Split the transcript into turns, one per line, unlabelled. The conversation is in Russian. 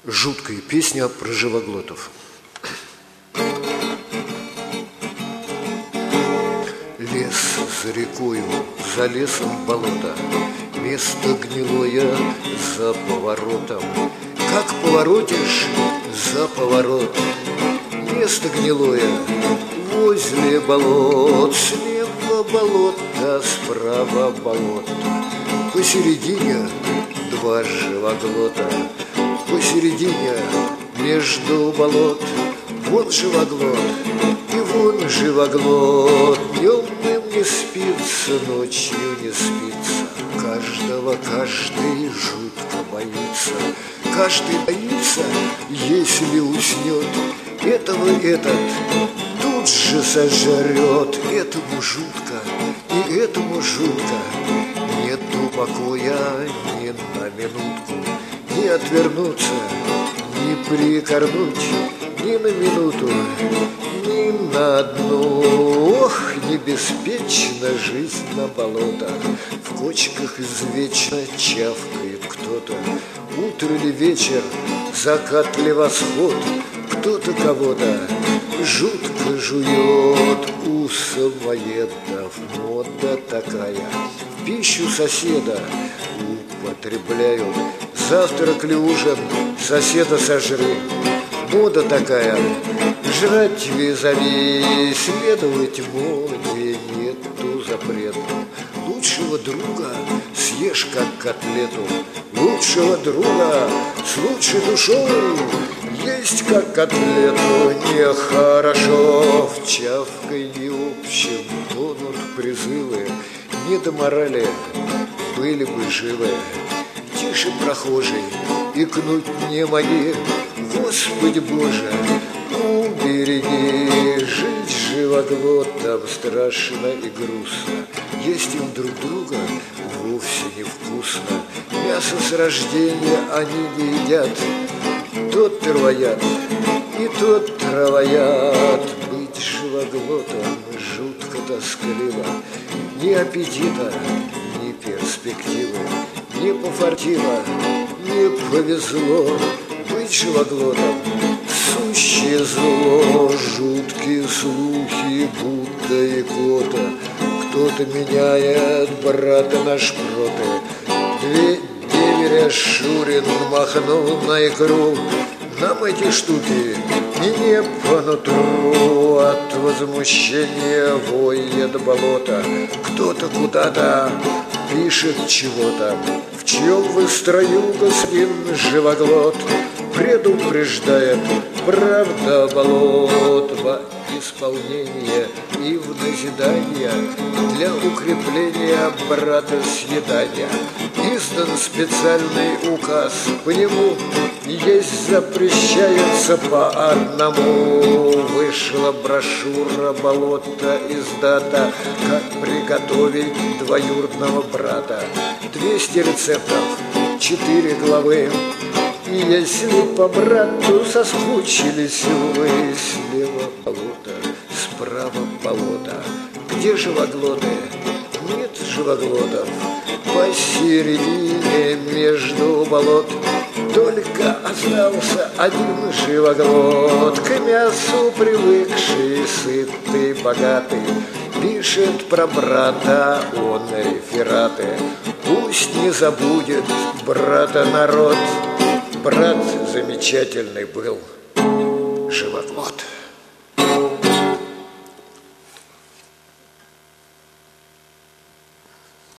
Жуткая песня про живоглотов. Лес за рекою, за лесом болото, место гнилое за поворотом. Как поворотишь за поворот, место гнилое возле болот. Слева болото, справа болот, посередине два живоглота. Посередине между болот вон живоглот и вон живоглот. Днем им не спится, ночью не спится. Каждого каждый жутко боится. Каждый боится, если уснет. Этого этот тут же сожрет. Этому жутко и этому жутко. Нету покоя ни на минутку. Не отвернуться, не прикорнуть ни на минуту, ни на одну. Ох, небеспечна жизнь на болотах. В кочках извечно чавкает кто-то. Утро ли вечер, закат ли восход, кто-то кого-то жутко жует. У самоедов мода такая, в пищу соседа употребляют. Завтрак ли ужин, соседа сожри. Мода такая, жрать визави, следовать моде нету запрету. Лучшего друга съешь как котлету. Лучшего друга с лучшей душой есть как котлету. Нехорошо в чавканье общем тонут призывы. Не до морали были бы живы. Тише, прохожий, икнуть не моги. Господи Боже, убереги. Жить живоглотом страшно и грустно. Есть им друг друга вовсе невкусно. Мясо с рождения они не едят. Тот травояд и тот травояд. Быть живоглотом жутко тоскливо. Ни аппетита, ни перспективы. Не пофартило, не повезло. Быть живоглотом сущее зло. Жуткие слухи, будто икота. Кто-то меняет брата на шпроты. Две деверя Шурин махнул на икру. Нам эти штуки не по нутру. От возмущения воет болото. Кто-то куда-то пишет чего-то. В чьем вы строю, господин живоглот? Предупреждает правда болот. Во исполнение и в назидание для укрепления брата съедания издан специальный указ. По нему есть запрещается по одному. Вышла брошюра болота издата. Как приготовить двоюродного брата. 200 рецептов, 4 главы. И если по брату соскучились вы, слева болото, справа болото. Где живоглоты? Нет живоглотов. Посередине между болот только остался один живоглот. К мясу привыкший, сытый, богатый. Пишет про брата он рефераты. Пусть не забудет брата народ. Брат замечательный был живоглот.